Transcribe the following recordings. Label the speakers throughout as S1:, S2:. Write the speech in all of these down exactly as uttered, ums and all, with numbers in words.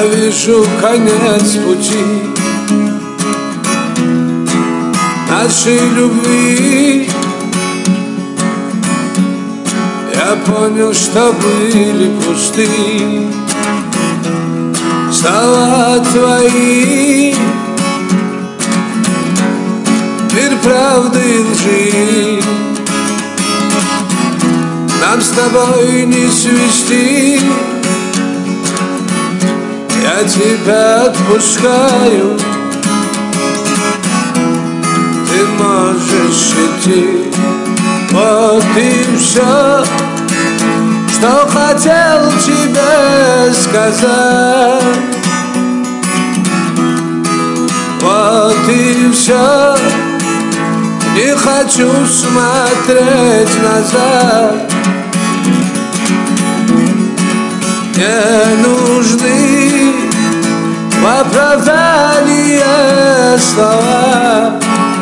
S1: Я вижу конец пути нашей любви. Я понял, что были пусты слова твои. Мир правды и лжи нам с тобой не свести. Я тебя отпускаю, ты можешь идти. Вот и все, что хотел тебе сказать. Вот и все, не хочу смотреть назад. Не нужны в оправдание слова.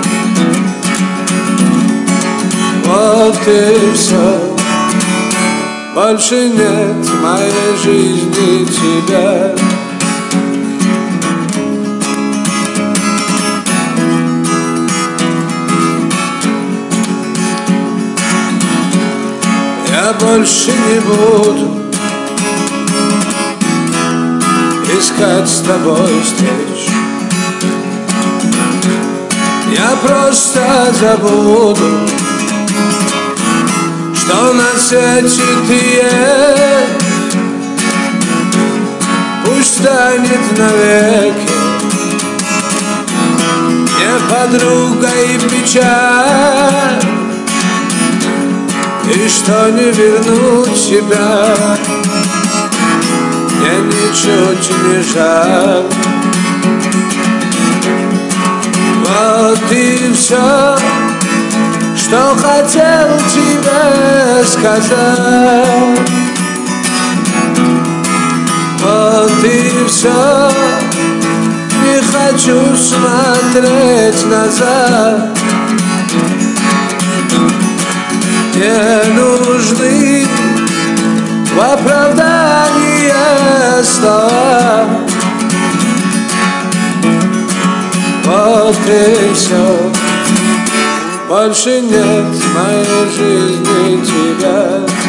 S1: Вот и все, больше нет в моей жизни тебя. Я больше не буду искать с тобой встреч. Я просто забуду, что на свете ты есть. Пусть станет навеки не подруга и печаль, и что не вернуть тебя мне ничуть не жаль. Вот и все, что хотел тебе сказать. Вот и все, не хочу смотреть назад. Не нужны в оправдание слова. Вот и все, больше нет в моей жизни тебя.